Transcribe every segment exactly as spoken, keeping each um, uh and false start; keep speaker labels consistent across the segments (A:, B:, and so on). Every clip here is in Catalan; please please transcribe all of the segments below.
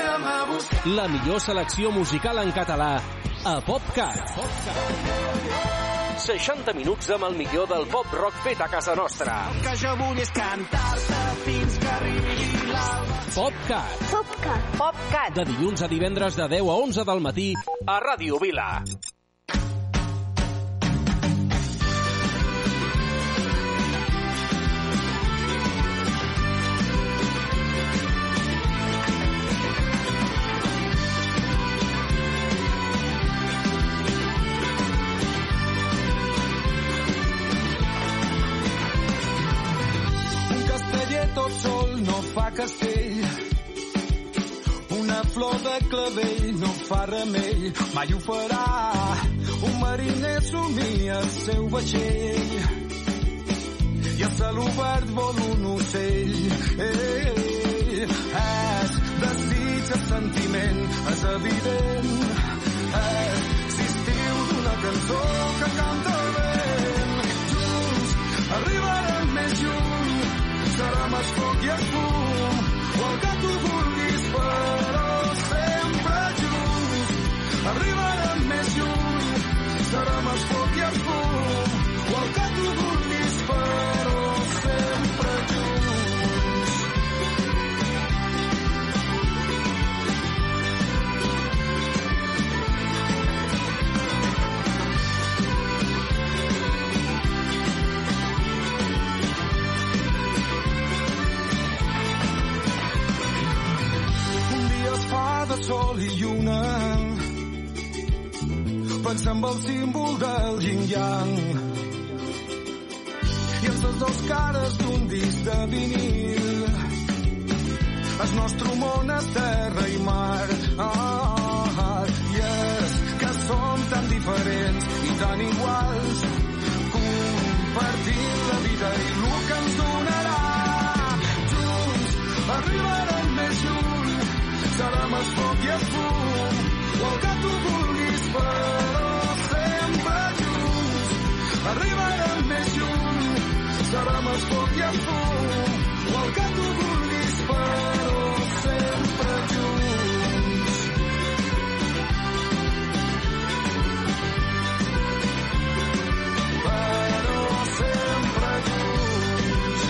A: La millor selecció musical en català a PopCat. seixanta minuts amb el millor del pop rock fet a casa nostra.
B: El que jo vull és cantar-te fins que arribi l'alba.
A: PopCat.
C: PopCat. PopCat.
A: De dilluns a divendres de deu a onze del matí a Ràdio Vila.
B: Tot sol no fa castell, una flor de clavell no fa remei, mai ho farà. Un mariner somia el seu vaixell i a cel obert vol un ocell. Ei, ei, és desig, és sentiment, és evident. És l'estiu d'una cançó que canta el vent. Junts arribarem més lluny, serem el foc i el fum, o el que tu vulguis, però sempre junts. Arribarem més lluny, serem el foc i el fum, o el que tu vulguis, però sempre junts. De sol i lluna, pensa en el símbol del yin-yang i els dos cares d'un disc de vinil. El nostre món és terra i mar, ah, i és que som tan diferents i tan iguals, compartint la vida i el que ens donarà. Junts arribarem més lluny, serem el foc i el fum, o el que tu vulguis, però sempre junts. Arribarem més lluny, serem el foc i el fum, o el que tu vulguis, però sempre junts. Però sempre junts.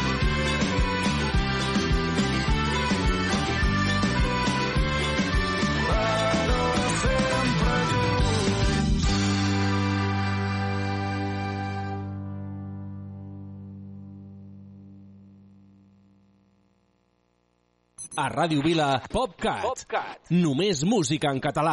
A: A Ràdio Vila, PopCat. PopCat. Només música en català.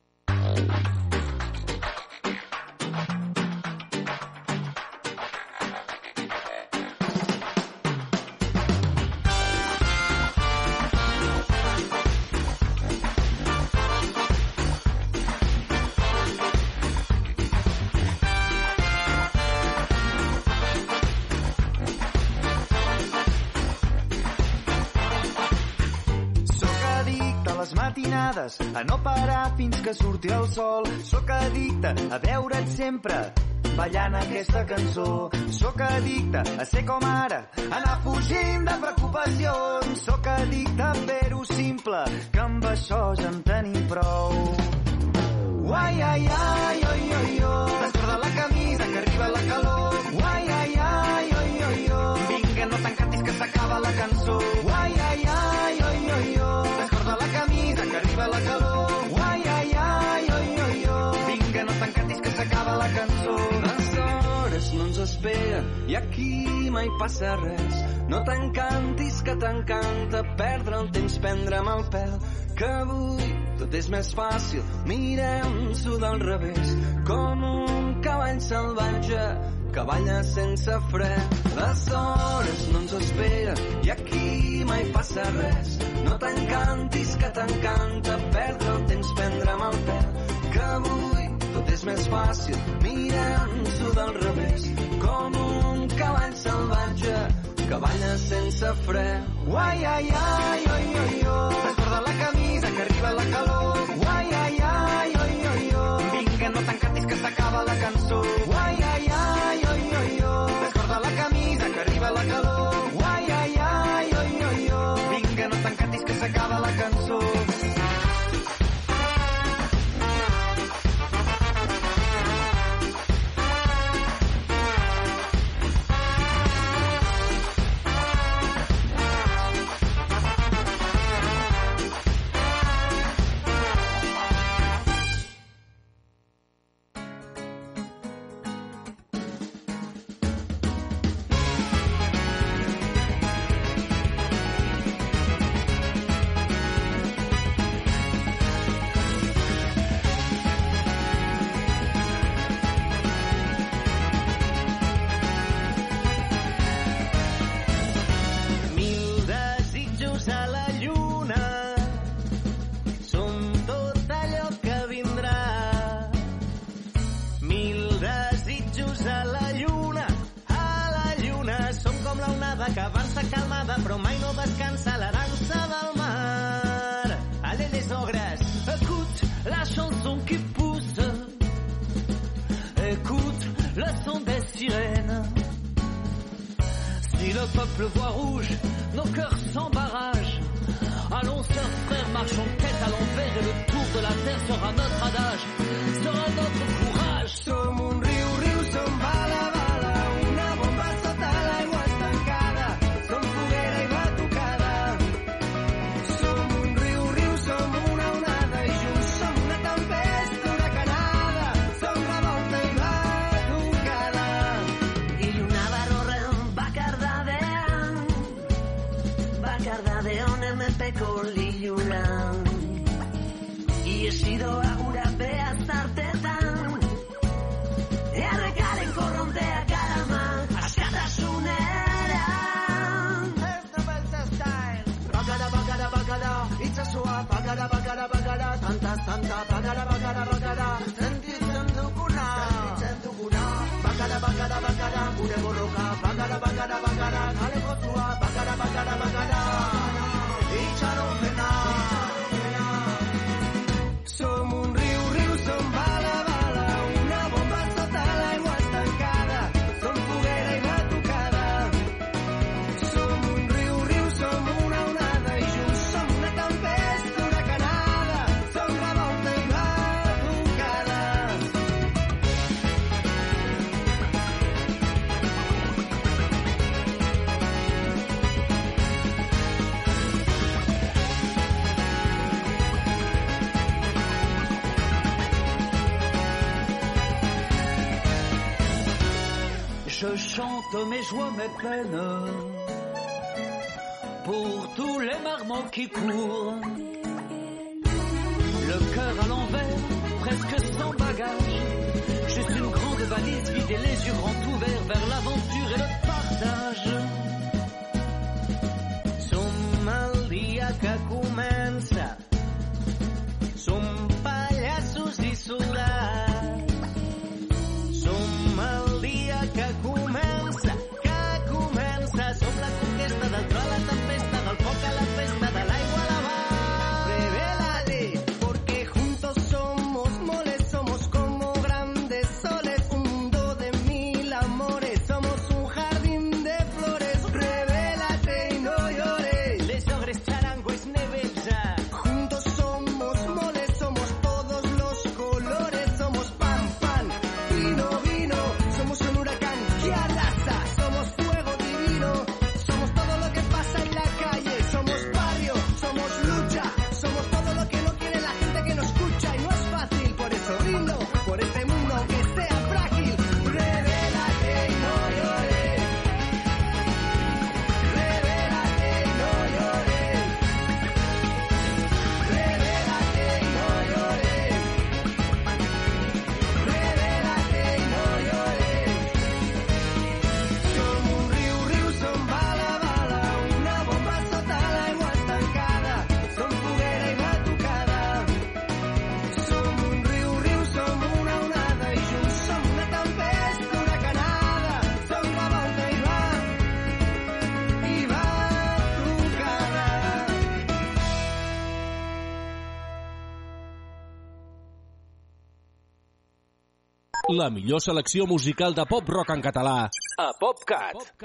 D: A no parar fins que surti el sol. Sóc addicte a veure't sempre ballant aquesta cançó. Sóc addicte a ser com ara, anar fugint de preocupacions. Sóc addicte a fer-ho simple, que amb això ja en tenim prou. Uai, ai, ai, oi, oi, oi, descorda la camisa que arriba la calor. Uai, ai, ai, oi, oi, oi, vinga, no t'encantis que s'acaba la cançó. Uai, ai, ai, oi, oi, oi, descorda la camisa que arriba la calor. Uai, ai, ai, oi, oi, oi, vinga, no t'encantis que s'acaba la cançó.
E: Les hores no ens esperen i aquí mai passa res. No t'encantis que t'encanta perdre el temps, prendre'm el pèl, que avui tot és més fàcil, mirem-s'ho del revés, com un cavall salvatge que balla sense fre. Les hores no ens esperen i aquí mai passa res. No t'encantis que t'encanta perdre el temps, prendre'm el pèl, que avui tot és més fàcil, mirem-s'ho del revés, com un cavall salvatge que balla sense fre.
D: Uai, ai, ai, oi, oi, oi, descorda la camisa que arriba la calor. Uai, ai, ai, oi, oi, oi, vinga, no t'encantis que s'acaba la cançó. Uai, ai, ai, oi, oi, oi, descorda la camisa que arriba la calor. Uai, ai, ai, oi, oi, oi, vinga, no t'encantis que s'acaba la cançó.
C: però mai no descansa la dansa del mar. Allez les ogres, écoute la chanson qui pousse, écoute le son des sirènes. Si le peuple voit rouge, nos cœurs sans barrage. Allons, sœurs, frères, marchons tête à l'envers et le tour de la terre sera notre adage, sera notre courage.
B: Som un riu, riu, som bala, bala, una bomba sota l'aigua estancada. Som foguera i batucada. Som un riu, riu, som una onada i junts som una tempesta huracanada. Som revolta i batucada.
C: Y una barrorra va cardadeant, va cardadeant me pecó l'illulant. I he sido agura ve a estarte tan. E arregaren corronte a carama, askatasunera. Bagada, bagada, bagada, itxasua, bagada, bagada, bagada, tanta, tanta, bagada, bagada, bagada, sentitzen duguna, sentitzen duguna. Bagada, bagada, bagada, gure borroka, bagada, bagada, bagada, kaleko zua, bagada, bagada, bagada, itxaropena.
B: Som un riu, riu, som bala, bala, una bomba sota l'aigua estancada. Som foguera i batucada. Som un riu, riu, som una onada i junts som una tempesta huracanada. Som revolta i batucada.
C: Je chante mes joies, mes peines, pour tous les marmots qui courent. Le cœur à l'envers, presque sans bagage. Juste une grande valise vide et les yeux grands ouverts vers l'aventure et le partage. Som el dia que comença, som pallassos i soldats. Som el dia que comença, que comença. Som la conquesta del tro a la tempesta, del foc a la festa, de l'aigua a la mar.
B: Revélate, porque juntos somos moles, somos como grandes soles, un mundo de mil amores, somos un jardín de flores. Revélate y no llores.
C: Les ogres, charangos, neveja.
B: Juntos somos moles, somos todos los colores, somos pan, pan, vino, vino, somos un huracán que arrasa, somos fuego divino, somos todo lo que pasa en la calle, somos barrio, somos lucha, somos todo lo que no quiere la gente que nos escucha y no es fácil, por eso brindo, por este mundo que sea frágil. Revélate y no llores. Revélate y no llores. Revélate y no llores. Revélate y no llores. Som un riu, riu, som bala, bala, una bomba sota l'aigua estancada. Som foguera i batucada. Som un riu, riu, som una onada i junts som una tempesta huracanada. Som revolta i va, i batucada.
A: La millor selecció musical de pop-rock en català a PopCat.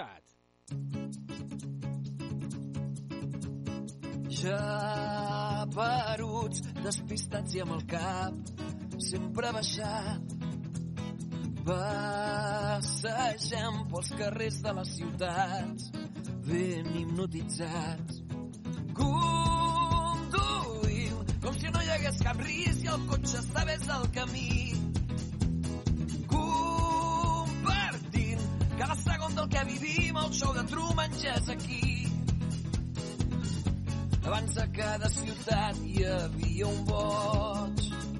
F: Ja peruts, despistats i amb el cap sempre baixat, passegem pels carrers de les ciutats ben hipnotitzats. Conduïm com si no hi hagués cap risc i el cotxe estigués al camí, compartint cada segon del que vivim. El show de Truman ja és aquí. Abans a cada ciutat hi havia un boig,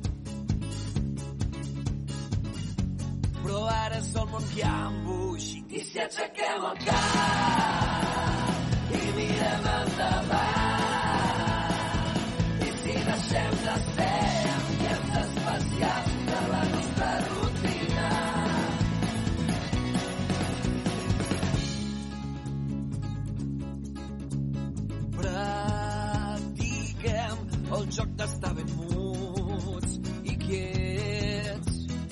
F: però ara és el món que ha embogit. I si aixequem el cap i mirem endavant, i si deixem de ser ambients especials de la nostra rutina,
E: el joc d'estar ben muts i quiets.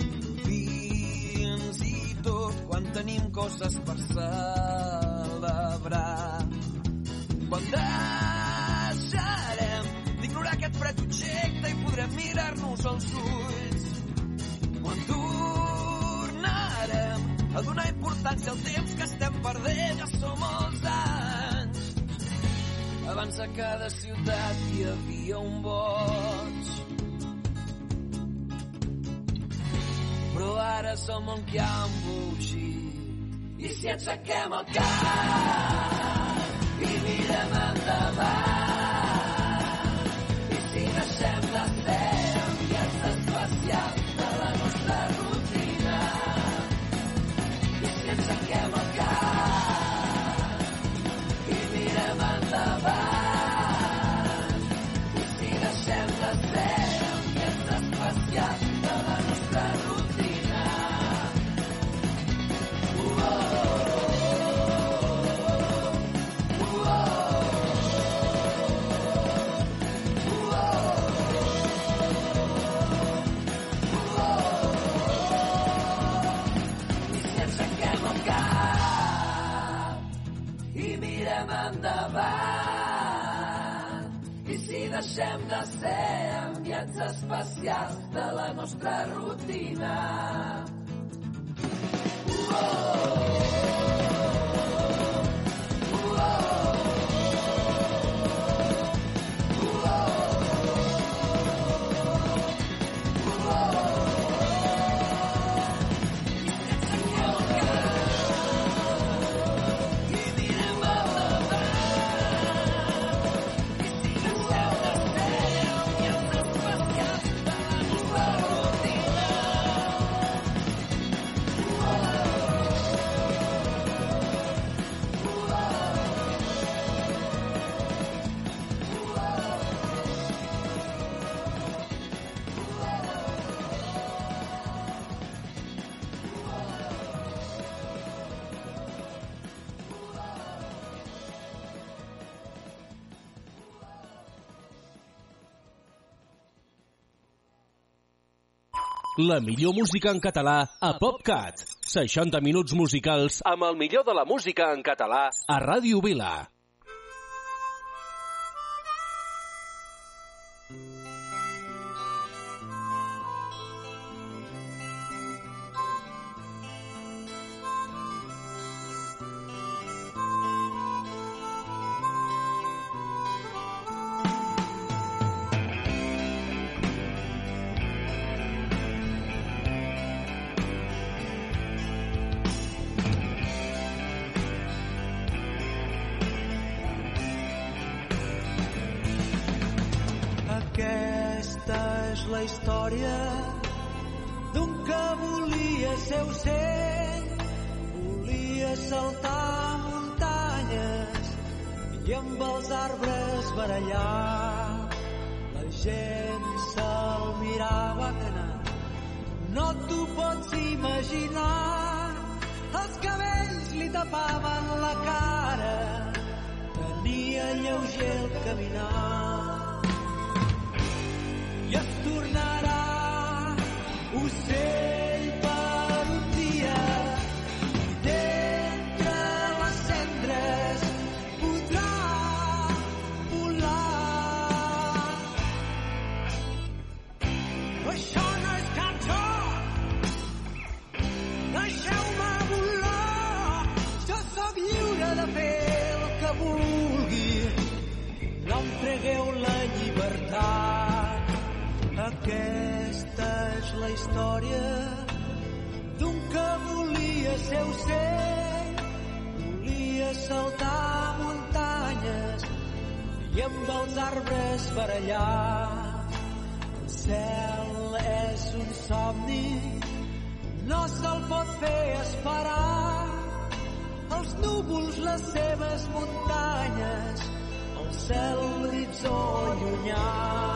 E: Fins i tot quan tenim coses per celebrar. Quan deixarem d'ignorar aquest fred objecte i podrem mirar-nos als ulls. Quan tornarem a donar importància al temps que estem perdent, ja som els anys. Abans a cada ciutat hi havia un boig, però ara som on que ha embogit. I si aixequem el cap i mirem endavant, i si deixem de ser enviats especials de la nostra rutina, i si aixequem el cap i mirem endavant, i si deixem de ser enviats especials de la nostra rutina. Endavant. I si deixem de ser enviats especials de la nostra rutina.
A: La millor música en català a PopCat. seixanta minuts musicals amb el millor de la música en català a Ràdio Vila.
C: La història d'un que volia ser ocell, volia saltar muntanyes i amb els arbres barallar. La gent se'l mirava anar, no t'ho pots imaginar. Els cabells li tapaven la cara, tenia lleuger el caminar. I es tornarà ocell per un dia i d'entre les cendres podrà volar. Però això no és cap joc, deixeu-me volar. Jo sóc lliure de fer el que vulgui, no em tregueu la llibertat. Aquesta és la història d'un que volia ser ocell, volia saltar muntanyes i amb els arbres barallar. El cel és un somni, no se'l pot fer esperar. Els núvols, les seves muntanyes, el cel l'horitzó llunyà.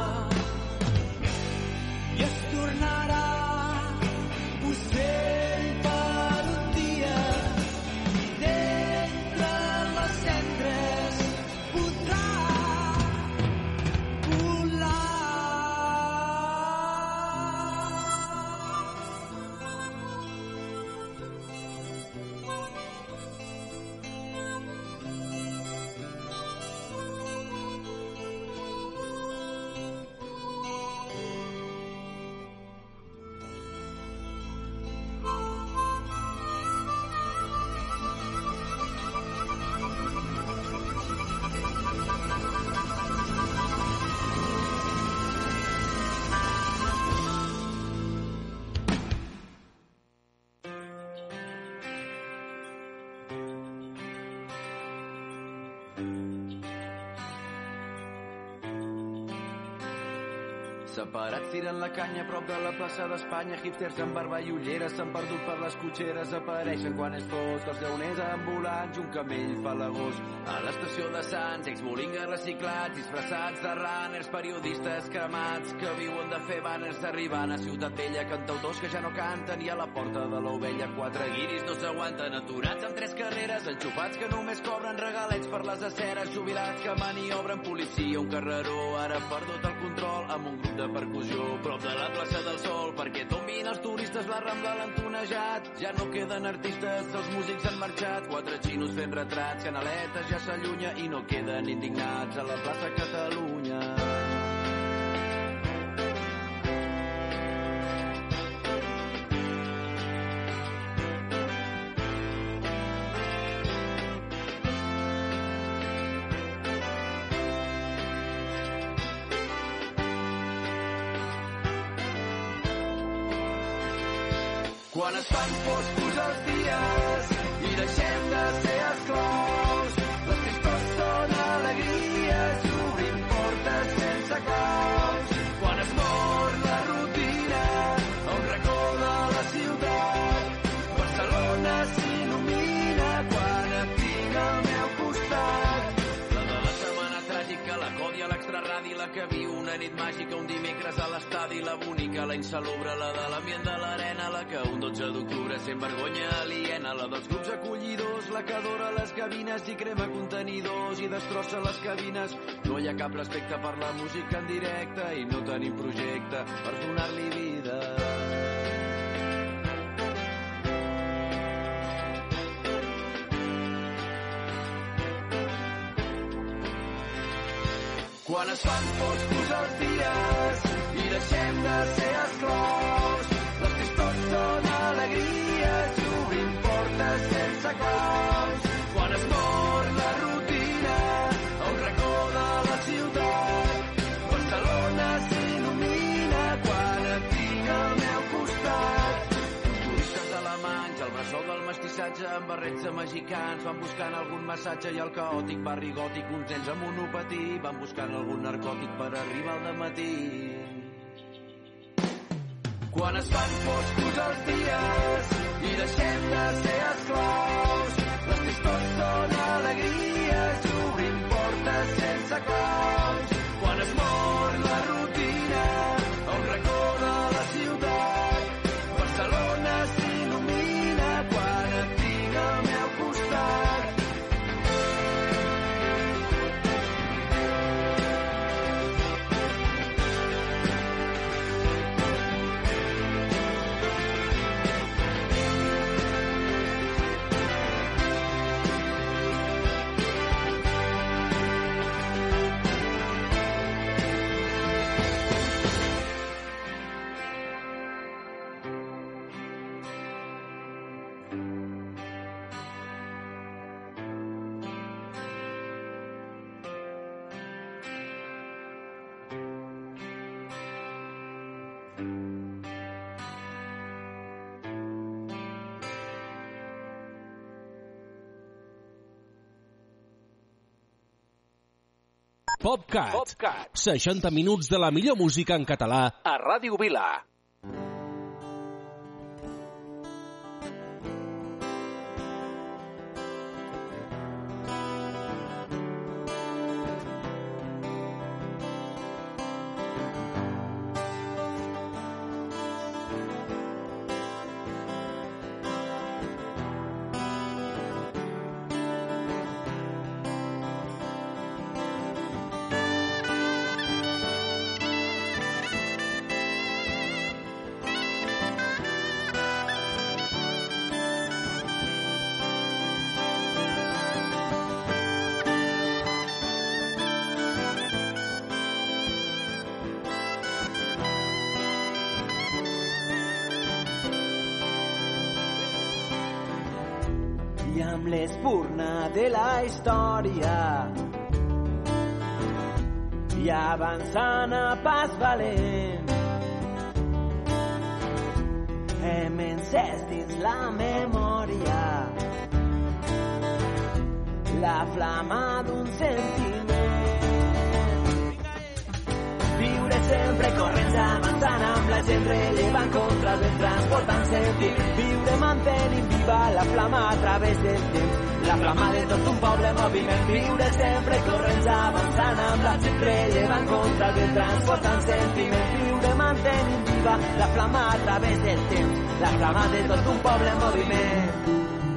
C: I es tornarà ocell per un dia i d'entre les cendres podrà volar.
E: Separats tiren la canya a prop de la plaça d'Espanya. Hipsters amb barba i ulleres s'han perdut per les cotxeres. Apareixen quan és fosc els llauners ambulants. Un camell fa l'agost a l'estació de Sants. Exbolingues reciclats, disfressats de runners. Periodistes cremats que viuen de fer banners. Arribant a Ciutat Vella, cantautors que ja no canten. I a la porta de l'Ovella quatre guiris no s'aguanten. Aturats amb tres carreres, enxufats que només cobren regalets per les aceres. Jubilats que maniobren, policia, un carreró ara perdut el control amb un grup de percussió prop de la plaça del Sol, perquè tombin els turistes, la Rambla l'han tonejat. Ja no queden artistes, els músics han marxat. Quatre xinos fent retrats, Canaletes ja s'allunya i no queden indignats a la plaça Catalunya. Quan es fan foscos els dies i deixem de ser esclaus, les tristors són alegries i obrim portes sense claus. Quan es mor la rutina a un racó de la ciutat, Barcelona s'il·lumina quan et tinc al meu costat. La de la setmana tràgica, la còdia, l'extraradi, la que viu una nit màgica, un dimecres a l'estadi, la bonica, la insalubre, la de l'ambient de l'arena, la que un dotze d'octubre sent vergonya aliena, la dels grups acollidors, la que adora les gavines i crema contenidors i destrossa les cabines. No hi ha cap respecte per la música en directe i no tenim projecte per donar-li vida. Quan es fan foscos els dies i deixem de ser esclaus, les tristors són alegries i obrim portes sense claus. Quan es mor la rutina a un racó de la ciutat, Barcelona s'il·lumina quan et tinc al meu costat. Turistes alemanys, el bressol del mestissatge amb barrets de mexicans van buscant algun massatge i el caòtic barri gòtic, uns nens amb monopatí van buscant algun narcòtic per arribar al dematí. Quan es fan foscos els dies i deixem de ser esclaus, les tristors són alegries i obrim portes sense claus. Quan es mor la rutina a un racó de la ciutat, Barcelona s'il·lumina quan et tinc al meu costat.
A: PopCat. PopCat. seixanta minuts de la millor música en català a Ràdio Vila.
C: i amb l'espurna de la història i avançant a pas valent hem encès dins la memòria la flama d'un sentiment viure sempre corrents través del temps, la flama de tot un poble en moviment, viure sempre corrents avançant amb la gent rellevant contra el vent, transportant sentiments, viure mantenint viva la flama a través del temps, la flama de tot un poble en moviment.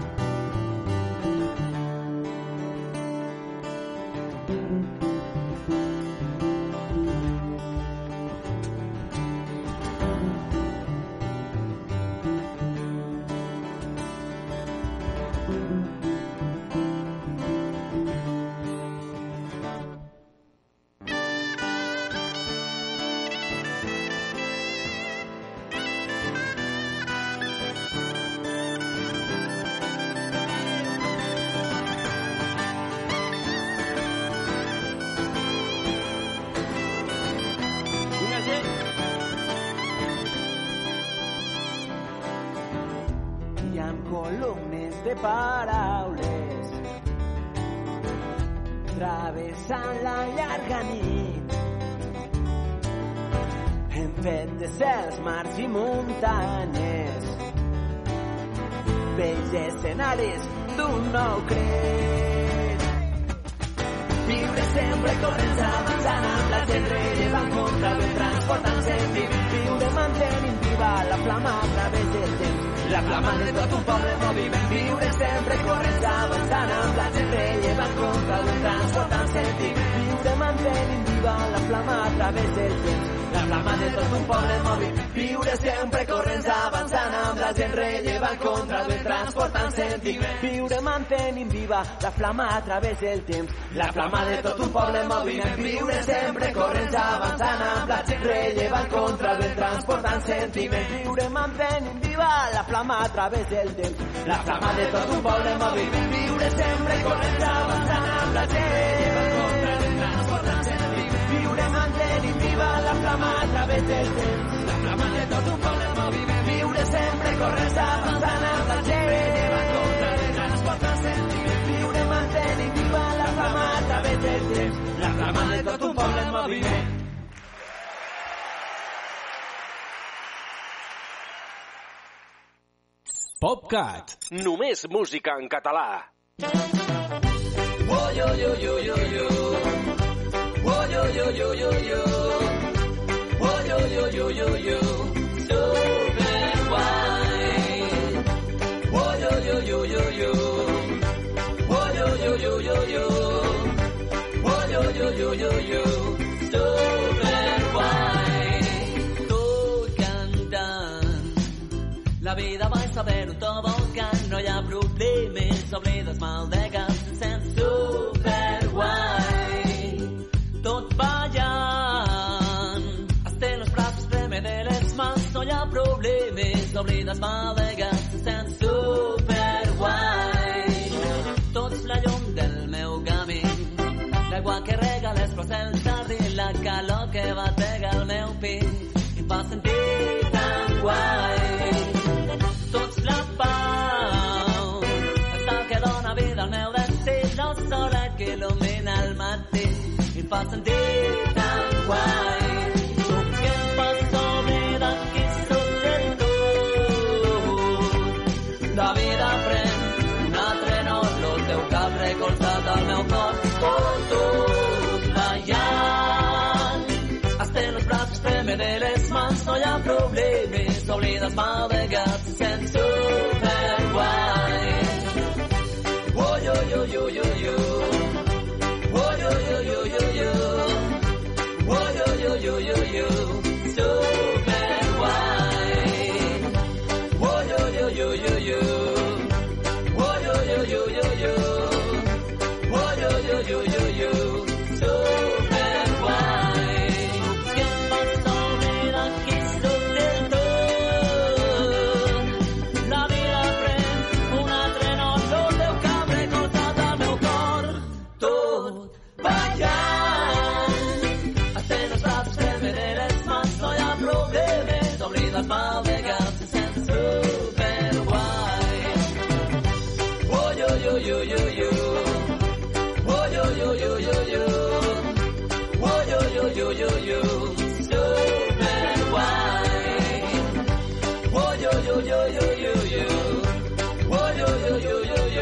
G: Columnes de paraules travessant la llarga nit, hem fet de cels, mars i muntanyes vells escenaris d'un nou cret. Viure sempre corrents avançant amb la gent rellevant contra el vent, transportant sentiments, viure mantenint viva la flama a través del temps, la flama de tot un poble en moviment, viure sempre corrents avançant amb la gent rellevant contra el vent, transportant sentiments, viure mantenint viva la flama a través del temps, la flama de tot un poble en moviment, viure sempre corrents avançant amb la gent rellevant contra el vent, transportant sentiments, viure mantenint viva la flama a través del temps, la flama de tot un poble en moviment, viure sempre corrents avançant amb la gent rellevant contra el vent, transportant sentiments, viure mantenint viva la flama a través del temps, la flama de tot un poble en moviment, viure sempre corrents avançant amb la gent rellevant contra el vent, transportant sentiments, viure mantenint viva la flama a través del temps, la flama de tot un poble en moviment, viure sempre corrents avançant amb la gent rellevant contra el vent, transportant sentiments, viure mantenint viva la flama a través del temps, la flama de tot un poble en moviment.
A: PopCat, només música en català.
F: Oh, yo, yo, yo, yo, yo. Oh, yo, yo, yo, yo, yo. Oh, yo, yo, yo, yo, yo. Super guay. Oh, yo, yo, yo, yo, yo. Oh, yo, yo, yo, yo, yo. Oh, yo, yo, yo, yo, yo. Super guay. Tot cantant. La vida va a saber un tobogán, no hi ha problemes, oblides mal de cap, se sent superguai. Tot ballant, hasta los brazos preme de les mans, no hi ha problemes, oblides mal de cap, se sent superguai. Tot és la llum del meu camí, l'aigua que rega les flors del jardí, la calor que batega el meu pit, i em fa sentir tan guai. Tots la pau, el sol que dona vida al meu destí, el solet que il·lumina el matí, i em fa sentir tan guai. Tu que em fas oblidar qui sóc del tot, la vida pren un altre nom, el teu cap recolzat al meu cor, oh, tot ballant, hasta los brazos preme de les mans, no hi ha problemes, oblides mal de gat, se sent superguai. Oh, yo, yo, yo, yo, yo. Oh, yo, yo, yo, yo, yo. Oh, yo, yo, yo, yo, yo. Superguai. Oh, yo, yo, yo, yo, yo. Oh, yo, yo, yo, yo, yo. Oh, yo, yo, yo, yo, yo. Superguai. Que em fas oblidar qui sóc del tot. La vida pren un altre nom, el teu cap recolzat al meu cor. Tot ballant, hasta los brazos preme de les mans, no hi ha problemes, oblides mal de cap, se sent superguai. Oh, yo, yo, yo, yo, yo. Oh, yo, yo, yo, yo, yo. Oh, yo, yo, yo, yo, yo. Superguai. Oh, yo, yo, yo, yo, yo, yo. Oh, yo, yo, yo, yo, yo.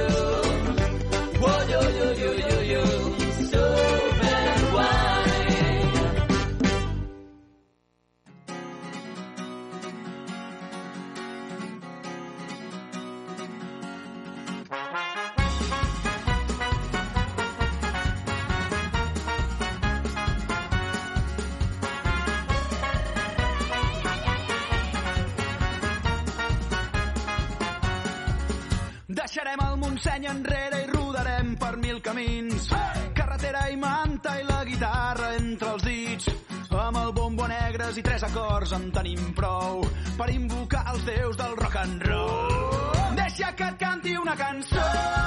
B: Deixarem el Montseny enrere i rodarem per mil camins. Carretera i manta i la guitarra entre els dits. Amb el bombo negres i tres acords en tenim prou per invocar els déus del rock and roll. Deixa que et canti una cançó,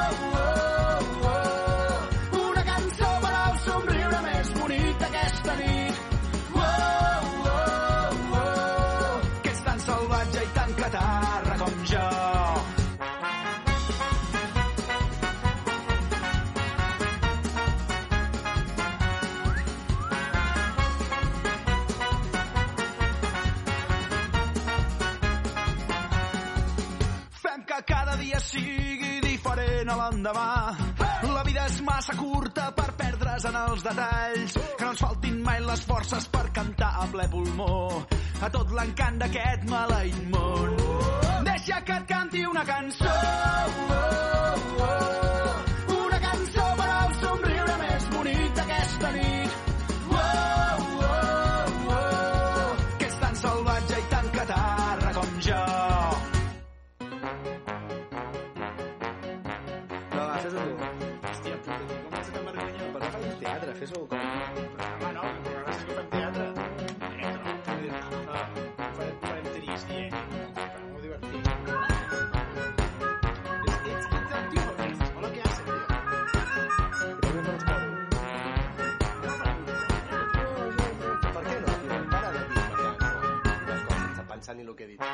B: una cançó per al somriure més bonic d'aquesta nit. Que és tan salvatge i tan catarra com jo. Cada dia sigui diferent a l'endemà. La vida és massa curta per perdre's en els detalls. Que no ens faltin mai les forces per cantar a ple pulmó a tot l'encant d'aquest maleït món. Deixa que et canti una cançó, una cançó per al somriure més bonic d'aquesta nit. Que és tan salvatge i tan catarra com jo.
H: Hòstia, puta, com has de vergonya? Per què fas teatre? Fes-ho com... Programa, no? El programa és que fem teatre. Farem, farem trist, eh? Molt divertit. Ets el tio o res? Hola, què haces, tio? Que també fa els moros. Per què no, tio? Para de dir, per què? Les coses sense pensar ni el que he dit.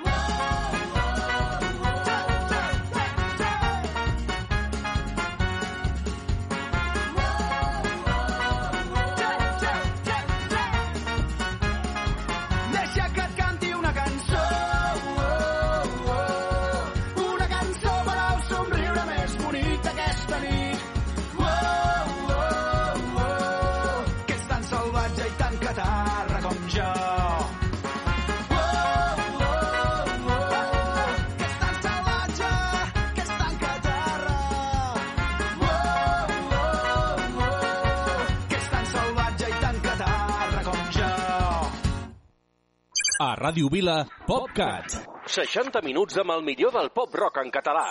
A: A Ràdio Vila, PopCat. seixanta minuts amb el millor del pop-rock en català.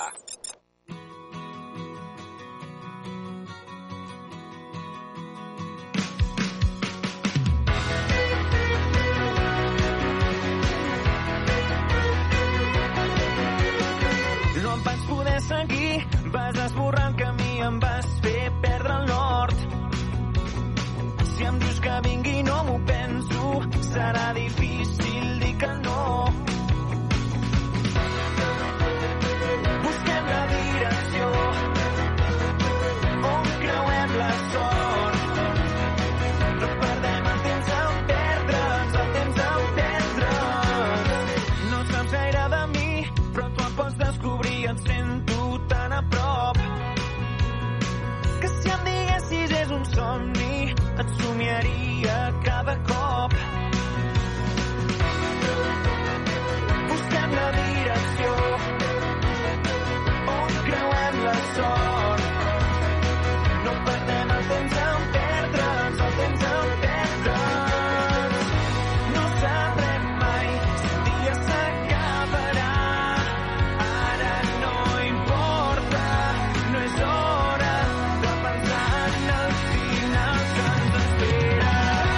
G: No em vaig poder seguir, vas esborrar el camí, em vas fer perdre el nord. Si em dius que vingui no m'ho penso, serà difícil dir que no. Busquem la direcció on creuem la sort. No perdem el temps en perdre'ns, el temps en perdre'ns. No saps gaire de mi, però tu em pots descobrir, et sento tan a prop que si em diguessis és un somni et somiaria cada cop. Busquem la direcció on creuem la sort. No perdem el temps en perdre'ns, el temps en perdre'ns. No sabrem mai si un dia s'acabarà. Ara no importa, no és hora de pensar en el final que ens espera.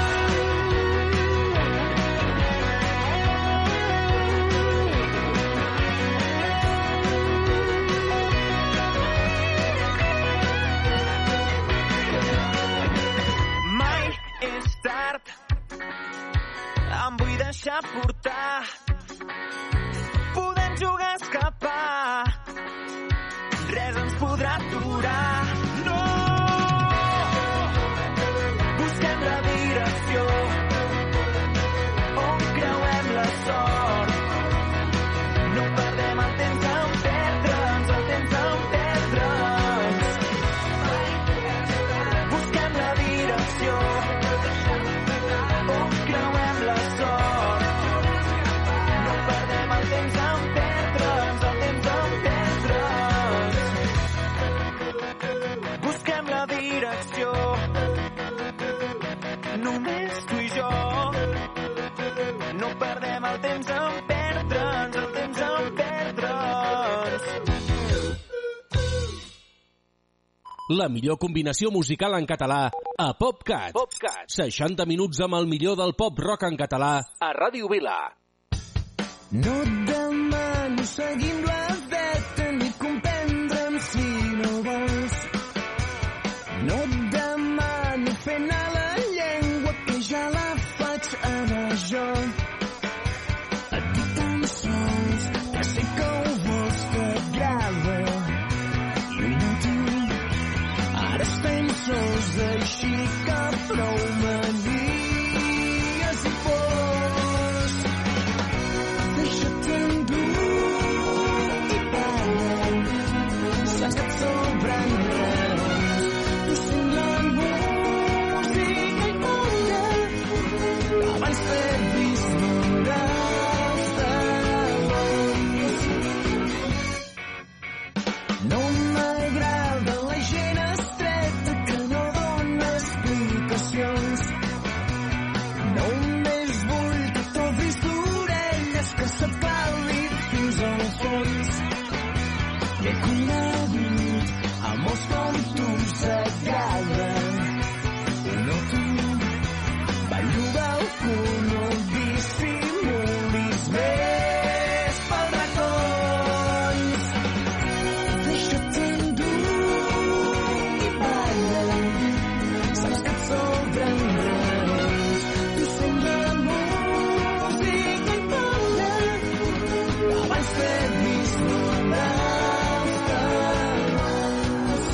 G: Mai és tard, em vull deixar portar. Podem jugar a escapar, res ens podrà aturar. No! Busquem la direcció on creuem la sort. No perdem el temps en perdre'ns, el temps en perdre'ns. Busquem la direcció on creuem la sort. No perdem el temps en perdre'ns, el temps en perdre'ns. Busquem la direcció, només tu i jo. No perdem el temps en perdre'ns, el temps en perdre'ns.
A: La millor combinació musical en català a PopCat. PopCat. seixanta minuts amb el millor del pop rock en català a Ràdio Vila.
G: No et demano seguint la veta ni comprendre'm si no vols. No et demano fer anar la llengua que ja la faig anar jo. Et dic tan sols que sé que ho vols, que t'agrada. I no tinc, ara estem sols, així que prou manies i pors. Deixa't endur i balla, saps que et sobren raons. Tu sent la música i balla, que abans t'he vist moure els talons. No m'agrada la gent estreta que no dona explicacions. Només vull que t'obris d'orelles, que se't clavi fins al fons. M'he conegut a molts com tu s'agrada. No tu, ballo balcó, no dissimulis més pels racons. Deixa't endur i balla, saps que et sobren raons. Tu sent la música i balla, que abans t'he vist moure els talons.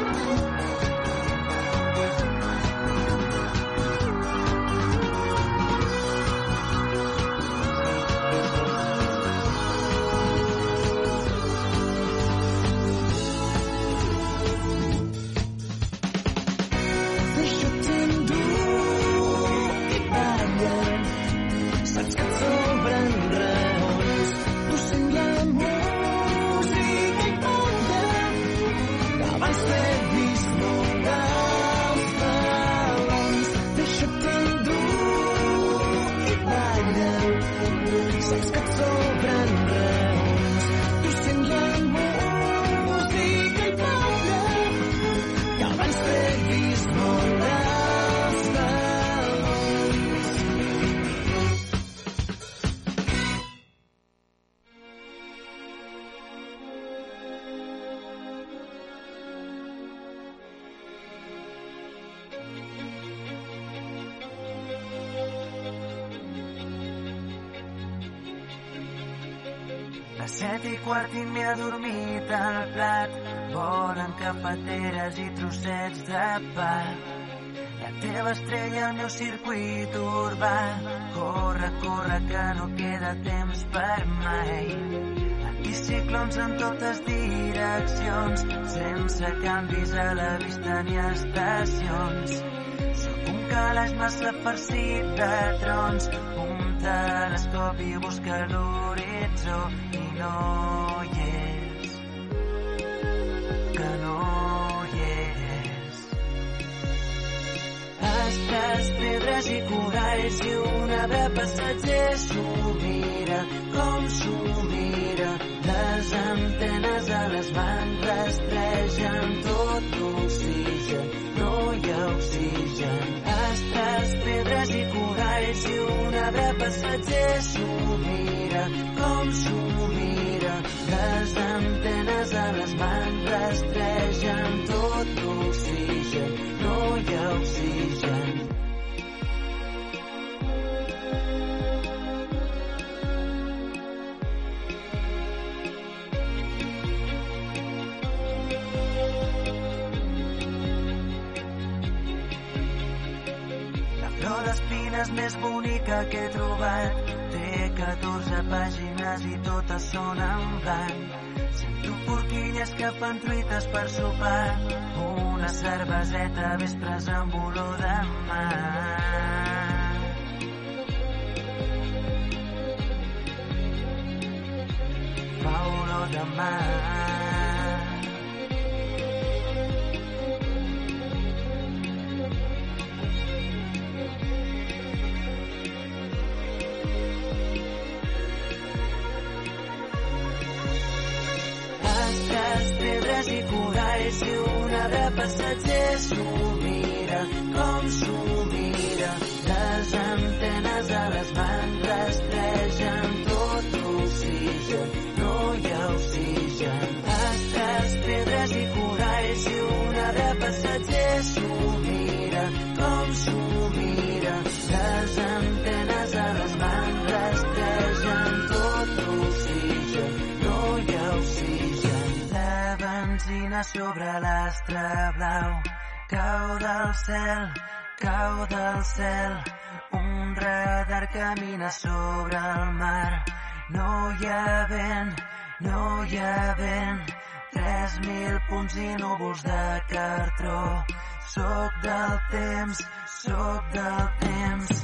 G: Deixa't endur i balla, saps que et sobren raons. Tu sent la música i balla, que abans t'he vist moure els talons. Deixa't endur i balla, saps que et sobren raons. Tu sent la música i balla, que abans t'he vist moure els talons.
I: A set i quart i m'he adormit al plat. Volen cafeteres i trossets de pa. La teva estrella al meu circuit urbà. Corre, corre, que no queda temps per mai. Aquí ciclons en totes direccions, sense canvis a la vista ni estacions. Sóc un calaix massa farcit de trons, un telescopi busca l'horitzó i no hi és, que no hi és. Astres, pedres i coralls i un arbre passatger s'ho mira, com s'ho mira. Les antenes a les mans rastregen tot l'oxigen, no hi ha oxigen. Astres, pedres i coralls i un arbre passatger s'ho mira, com s'ho mira. Les antenes a les mans rastregen tot l'oxigen, no hi ha oxigen. L'espines més bonica que he trobat té catorze pàgines i totes són en blanc. Sento porquilles que fan truites per sopar, una cerveseta a vespres amb olor de mar. Fa olor de mar. pedres i coralls i un arbre passatger s'ho mira, com s'ho mira. Les antenes a les mans rastregen tot l'oxigen, no hi ha oxigen. Astres, pedres i coralls i un arbre passatger s'ho mira, com s'ho mira. Les antenes a les mans rastregen tot l'oxigen, no hi ha oxigen. La benzina sobre l'astre blau cau del cel, cau del cel. Un radar camina sobre el mar. No hi ha vent, no hi ha vent. Tres mil punts i núvols de cartró. Soc del temps, soc del temps.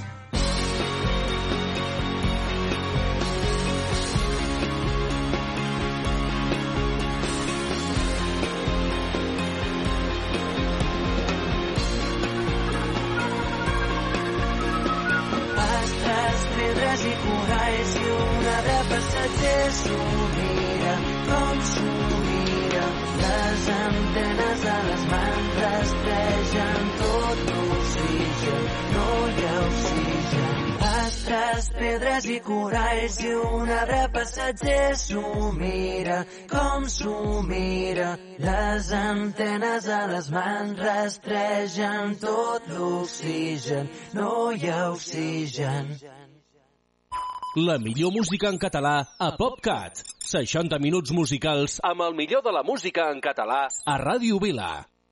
I: Pedres i coralls i un arbre passatger s'ho mira, com s'ho mira. Les antenes a les mans rastregen tot l'oxigen, no hi ha oxigen. Astres, pedres i coralls i un arbre passatger s'ho mira, com s'ho mira. Les antenes a les mans rastregen tot l'oxigen, no hi ha oxigen.
A: La millor música en català a PopCat. seixanta minuts musicals amb el millor de la música en català a Ràdio Vila.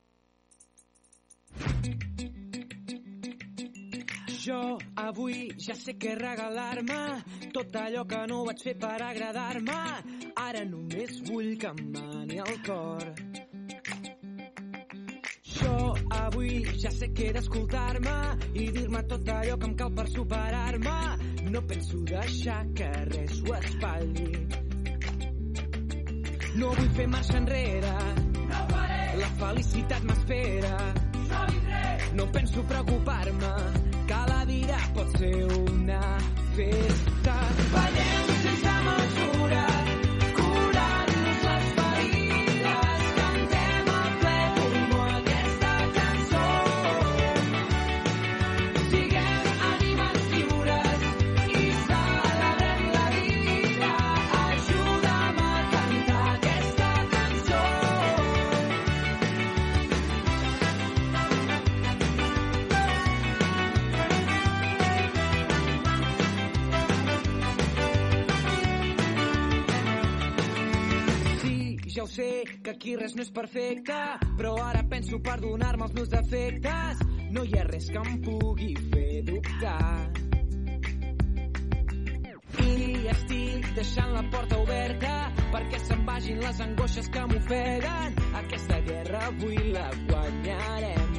J: Jo avui ja sé què regalar-me, tot allò que no vaig fer per agradar-me. Ara només vull que em mani el cor. Jo avui ja sé que he d'escoltar-me i dir-me tot allò que em cal per superar-me. No penso deixar que res ho espatlli. No vull fer marxa enrere, no faré. La felicitat m'espera, jo vindré. No penso preocupar-me, que la vida pot ser una festa. Ballem sense mesura, curant-nos les ferides, cantem a ple pulmó aquesta cançó. Siguem ànimes lliures i celebrem la vida. Ajuda'm a cantar aquesta cançó. Ja ho sé, que aquí res no és perfecte, però ara penso perdonar-me els meus defectes. No hi ha res que em pugui fer dubtar. I estic deixant la porta oberta perquè se'n vagin les angoixes que m'ofeguen. Aquesta guerra avui la guanyarem.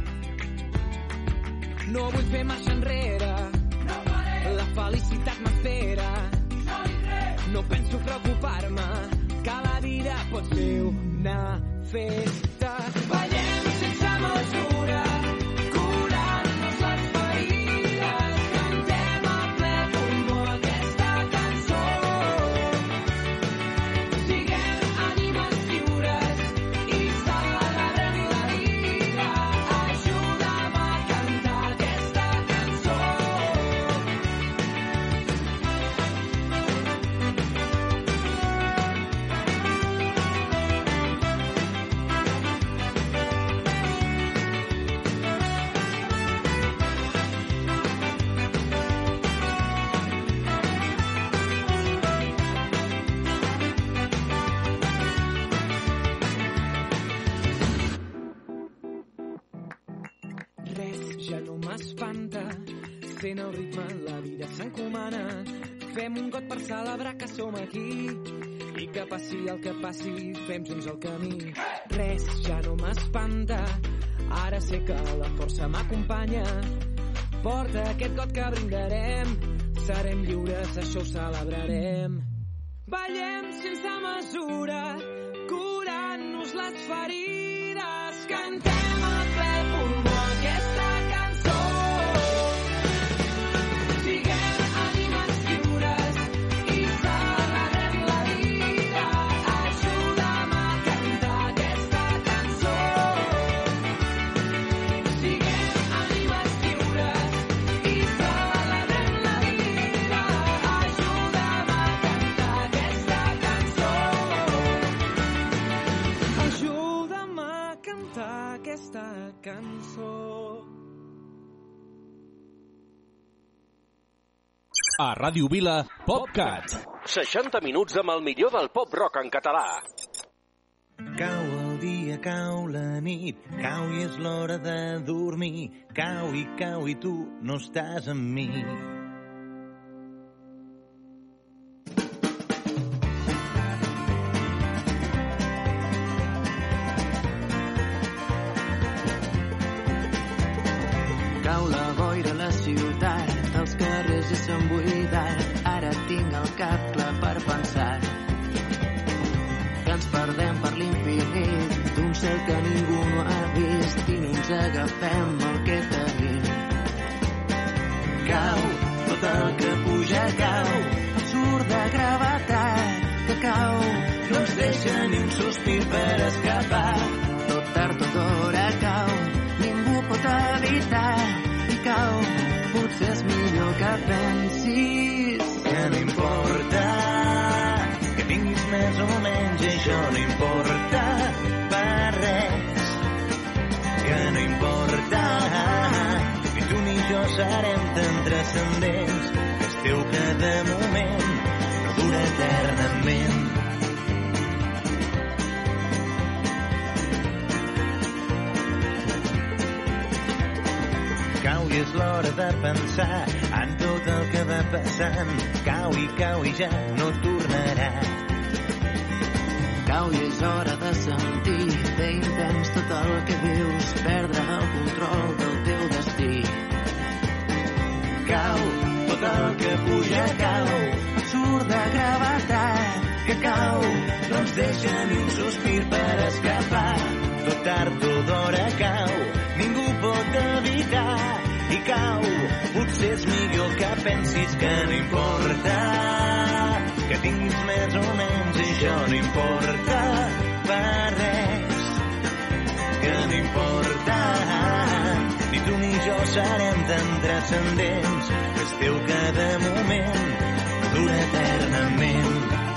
J: No vull fer marxa enrere, no faré. La felicitat m'espera, jo vindré. No penso preocupar-me, que la vida pot ser una festa. Ballem sense mesura, curant-nos les ferides, cantem a ple pulmó aquesta cançó. Siguem ànimes lliures i celebrem la vida. Ajuda'm a cantar aquesta cançó. Ja no m'espanta, sent el ritme, la vida s'encomana. Fem un got per celebrar que som aquí i que passi el que passi, fem junts el camí. Res ja no m'espanta, ara sé que la força m'acompanya. Porta aquest got que brindarem, serem lliures, això ho celebrarem. Ballem sense mesura, curant-nos les ferides, cantem a ple pulmó aquesta cançó. Siguem ànimes lliures i celebrem la vida. Ajuda'm a cantar aquesta cançó.
A: A Ràdio Vila, PopCat. seixanta minuts amb el millor del pop-rock en català.
K: Cau el dia, cau la nit, cau i és l'hora de dormir. Cau i cau i tu no estàs amb mi.
I: Cau la boira a la ciutat, els carrers ja s'han buidat. Ara tinc el cap clar per pensar que ens perdem per l'infinit d'un cel que ningú no ha vist i no ens agafem el que tenim. Cau tot el que puja, cau absurda gravetat que cau, no ens deixa ni un sospir per escapar. Tot tard, tot d'hora cau, ningú pot evitar i cau. Potser és millor que pensis
K: que no importa que tinguis més o menys, això no importa per res. Que no importa, ni tu ni jo serem tan transcendents, que és teu cada moment no dura eternament. Cau i és l'hora de pensar en tot el que va passant. Cau i cau i ja no tornarà.
I: Cau i és hora de sentir fer intens tot el que vius, perdre el control del teu destí. Cau tot el que puja, cau absurda gravetat que cau, no ens deixa ni un sospir per escapar. Tot tard o d'hora cau, ningú pot evitar i cau. Potser és millor que pensis que no importa que tinguis més o menys, això no importa per res. Que no importa, ni tu ni jo serem tan transcendents, que és teu cada moment no dura eternament.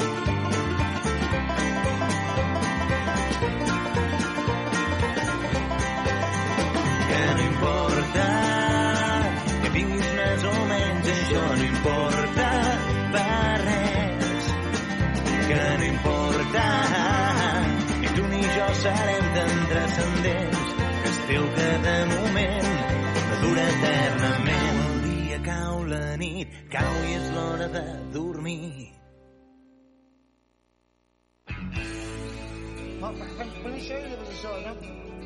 I: Que no importa que tinguis més o menys, això no importa per res. Que no importa, ni tu ni jo serem tan transcendents, que és teu cada moment no dura eternament. El dia cau, la nit cau i és l'hora de dormir.
L: Per això hi ha això, no?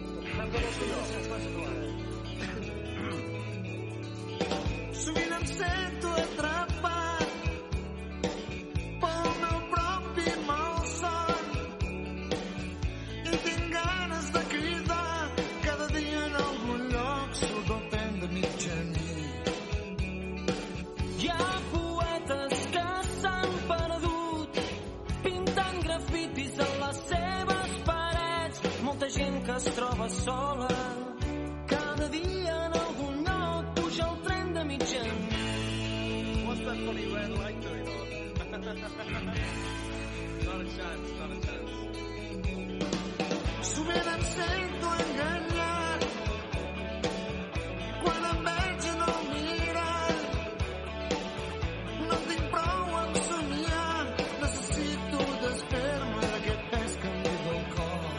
M: Sovint em sento atrapat pel meu propi malson i tinc ganes de cridar cada dia en algun lloc surt el tren de mitjanit.
G: Hi ha poetes que s'han perdut pintant grafitis a les seves parets, molta gent que es troba sola cada dia en algun lloc puja el tren de mitjanit.
H: What's that funny red light doing on? Not a chance, not a chance.
M: Sovint em sento enganyat quan em veig en el mirall. No tinc prou en somiar, necessito desfer-me d'aquest pes que em diu el cor.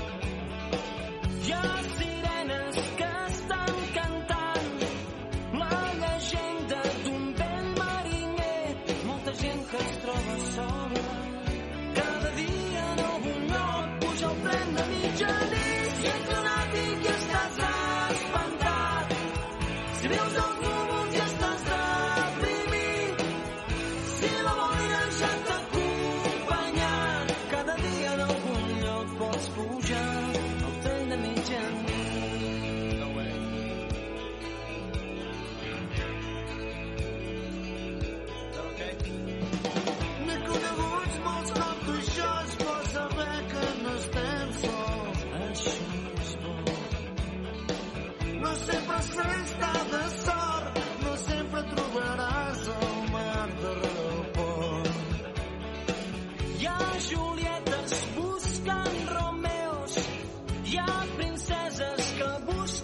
G: Hi ha sirenes que estan cantant la llegenda d'un vell mariner, molta gent que es troba sola cada dia en algun lloc puja el tren de mitjanit. Si ets lunàtic i estàs espantat, si veus els núvols i estàs deprimit, si la boira ja t'ha acompanyat, cada dia en algun lloc pots pujar el tren de mitjanit.
M: N'he coneguts molts com tu i jo, és bo saber que no estem sols.
G: Això és bo.
M: No sempre es festa de sort, no sempre trobaràs el mar darrere del pont.
G: Hi ha Julietes buscant Romeos, hi ha princeses que busquen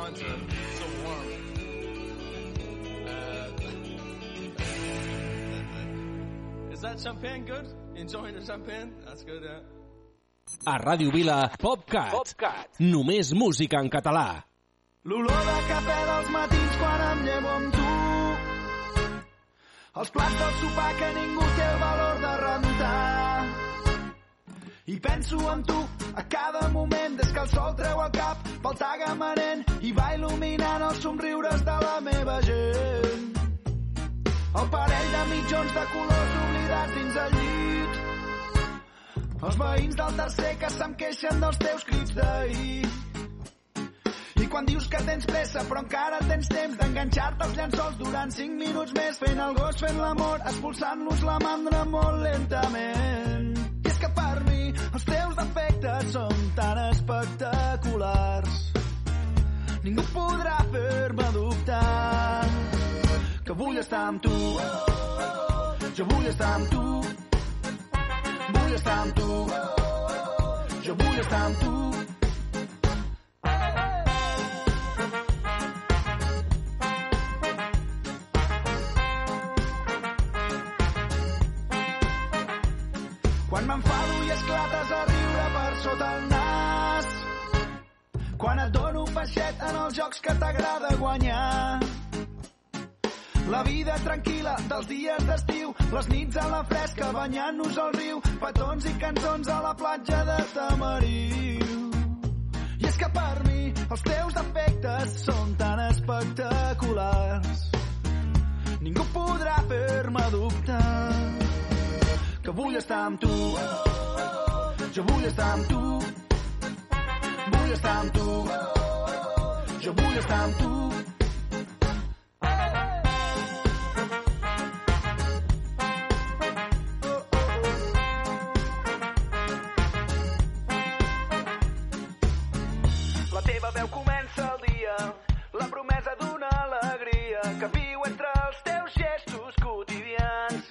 N: Mantra. So warm. Uh, is that champagne good? Enjoying the champagne? That's good, yeah.
A: A Ràdio Vila, PopCat. PopCat. Només música en català.
B: L'olor de cafè dels matins quan em llevo amb tu. Els plats del sopar que ningú té el valor de rentar. I penso en tu a cada moment des que el sol treu el cap pel tagamanent i va il·luminant els somriures de la meva gent. El parell de mitjons de colors oblidats dins el llit. Els veïns del tercer que se'm queixen dels teus crits d'ahir. I quan dius que tens pressa però encara tens temps d'enganxar-te els llençols durant cinc minuts més fent el gos, fent l'amor, expulsant-los la mandra molt lentament. I és que per mi els teus defectes són tan espectaculars. Ningú podrà fer-me dubtar que vull estar amb tu. Jo vull estar amb tu. Vull estar amb tu. Jo vull estar amb tu. Quan m'enfado i esclates a riure per sota el nas. Quan et dono un peixet en els jocs que t'agrada guanyar. La vida tranquil·la dels dies d'estiu, les nits a la fresca banyant-nos al riu, petons i cançons a la platja de Tamariu. I és que per mi els teus defectes són tan espectaculars. Ningú podrà fer-me dubtar que vull estar amb tu. Jo vull estar amb tu. Vull estar amb tu. Jo vull estar amb tu. La teva veu comença el dia, la promesa d'una alegria que viu entre els teus gestos quotidians.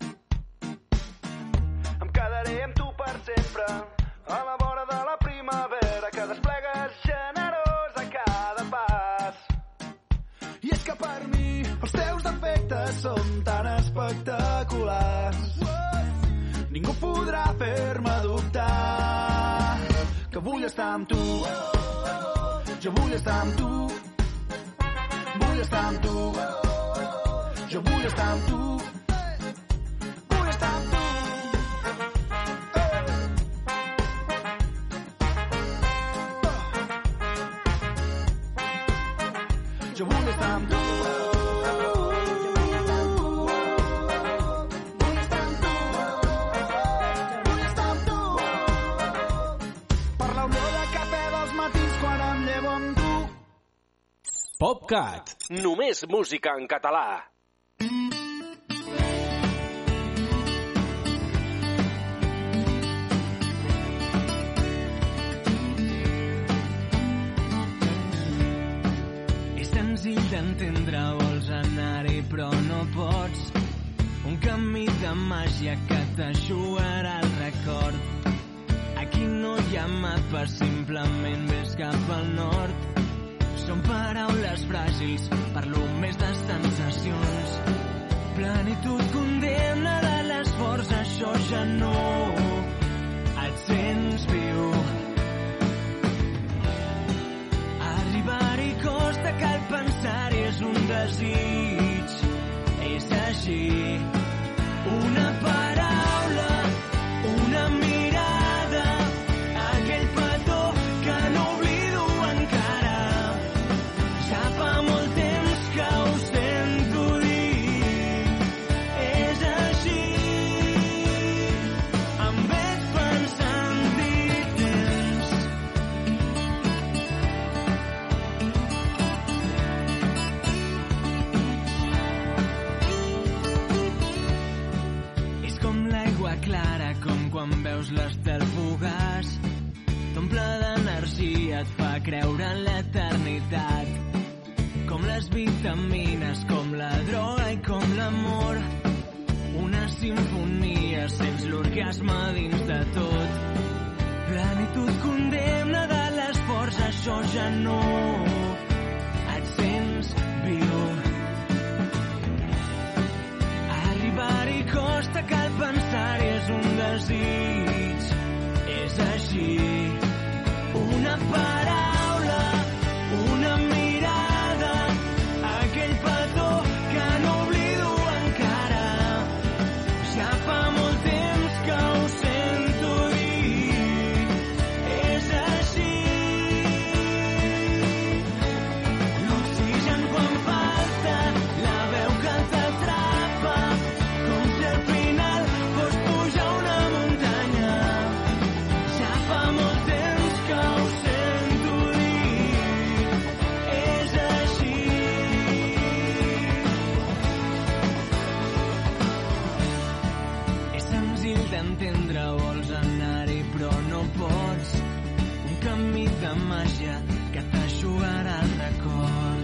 B: Em quedaré amb tu per sempre, a la vora de la primavera que desplegues generós a cada pas. I és que per mi els teus defectes són tan espectaculars. Ningú podrà fer-me dubtar que vull estar amb tu. Jo vull estar amb tu. Vull estar amb tu. Jo vull estar amb tu. Vull estar amb tu. Jo vull estar amb tu.
A: PopCat. Només música en català.
C: És senzill d'entendre, vols anar-hi però no pots. Un camí de màgia que t'aixugarà el record. Aquí no hi ha mapa, simplement ves cap al nord. Són paraules fràgils, parlo més de sensacions. Plenitud condemna de l'esforç, això ja no et sents viu. Arribar-hi costa, cal pensar-hi, és un desig. És així, una paraula, una mirada, aquell petó que no oblido encara. Ja fa molt temps que ho sento dir. És així, em veig pensant-hi temps. És com l'aigua clara, com quan veus l'estel fugaç. T'omple d'energia, et fa creure en l'eternitat. Com les vitamines, com la droga i com l'amor. Una simfonia, sents l'orgasme dins de tot. Plenitud condemna de l'esforç, això ja no
G: desig és així. Una paraula, una mirada, aquell petó que no oblido encara. Ja fa molt temps que ho sento dir, és així. L'oxigen quan falta, la veu que t'atrapa, com si al final fos pujar una muntanya. Ja fa molt temps que ho sento dir, és així. És senzill d'entendre, vols anar-hi però no pots. Un camí de màgia que t'aixugarà el record.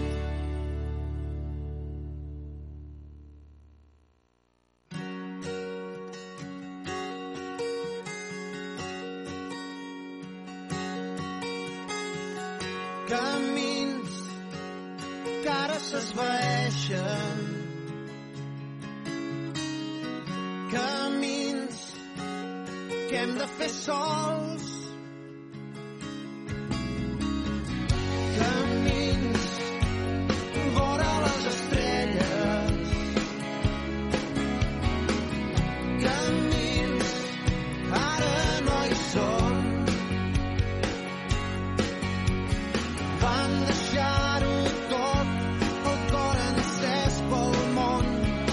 M: Camins que ara s'esvaeixen, camins que hem de fer sols, camins vora les estrelles, camins ara no hi són. Van deixar-ho tot, el cor encès pel món,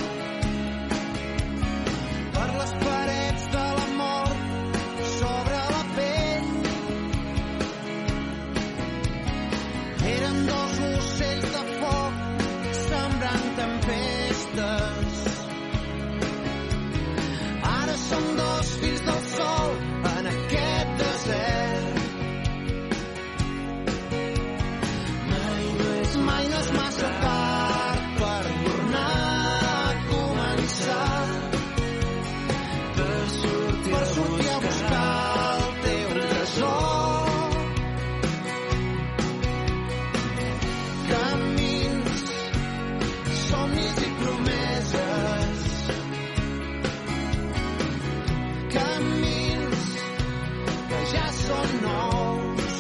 M: per les parets de la mort, sobre la pell. Eren dos ocells de foc, sembrant tempestes. Ara som dos fills del sol en aquest desert. Mai no és massa tard per tornar a començar, per sortir, per sortir a buscar el teu tresor. Camins, somnis i promeses, camins que ja són nous.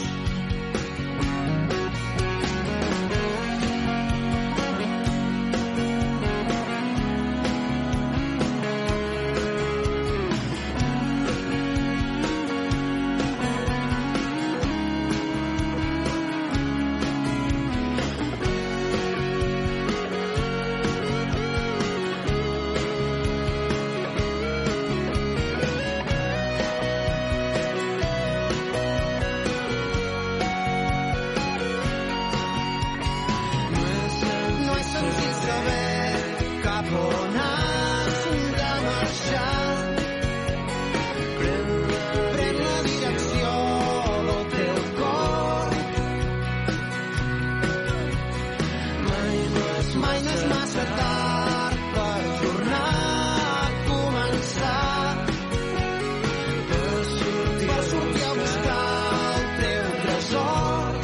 M: No és senzill saber cap on has de marxar. Pren la direcció del teu cor. Mai no és, mai no és massa tard per tornar a començar, per sortir, per sortir a buscar el teu tresor.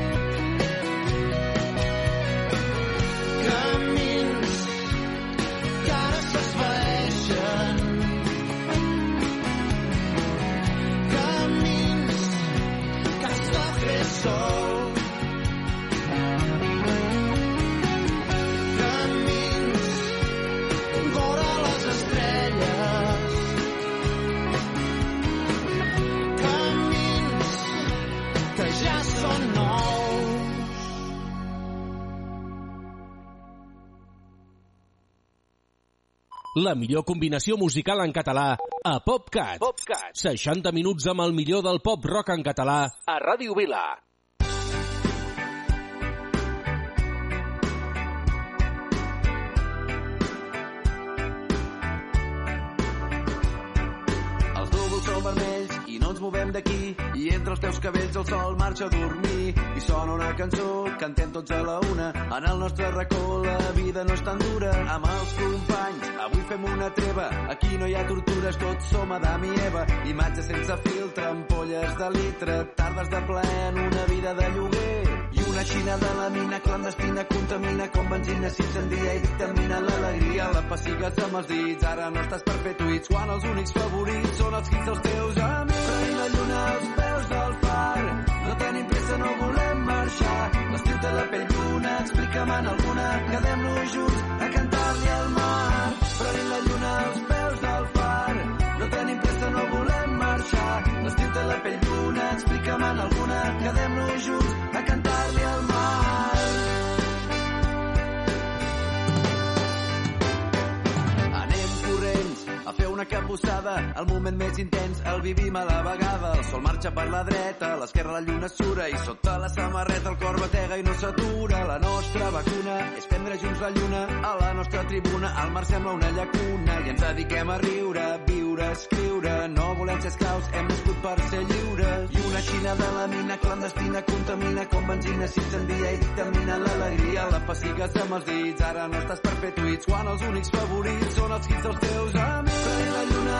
M: Camins que ara s'esvaeixen, camins que has de fer sol, camins vora les estrelles, camins que ja són nous.
A: La millor combinació musical en català a PopCat. PopCat. seixanta minuts amb el millor del pop rock en català a Ràdio Vila.
E: Els núvols són vermells i no ens movem d'aquí, i entre els teus cabells el sol marxa a dormir, i sona una cançó, cantem tots a la una. En el nostre racó la vida no és tan dura. Amb els companys avui fem una treva, aquí no hi ha tortures, tots som Adam i Eva. Imatges sense filtre, ampolles de litre, tardes de ple en una vida de lloguer, i una
D: una xina de la mina clandestina contamina com benzina s'incendia i dictamina l'alegria. La pessigues amb els dits, ara no estàs per fer tuits quan els únics favorits són els hits dels teus amics. Prenent la lluna als peus del far, no tenim pressa, no volem marxar. L'estiu té la pell d'una, explica'm en alguna, quedem-nos junts a cantar-li al mar. Prenent la lluna als peus del far, no tenim pressa, no volem marxar. L'estiu té la pell d'una, explica'm en alguna, quedem-nos junts a cantar-li al mar. Anem corrents a fer una cabussada, el moment més intens el vivim a la vegada. El sol marxa per la dreta, a l'esquerra la lluna sura i sota la samarreta el cor batega i no s'atura. La nostra vacuna és prendre junts la lluna a la nostra tribuna. El mar sembla una llacuna i ens dediquem a riure, viure, escriure. No volem ser esclaus, hem nascut per ser lliures. I una xina de la mina clandestina contamina com benzina s'incendia i dictamina l'alegria. La pessigues amb els dits, ara no estàs per fer tuits quan els únics favorits són els hits dels teus amics. Prenent la lluna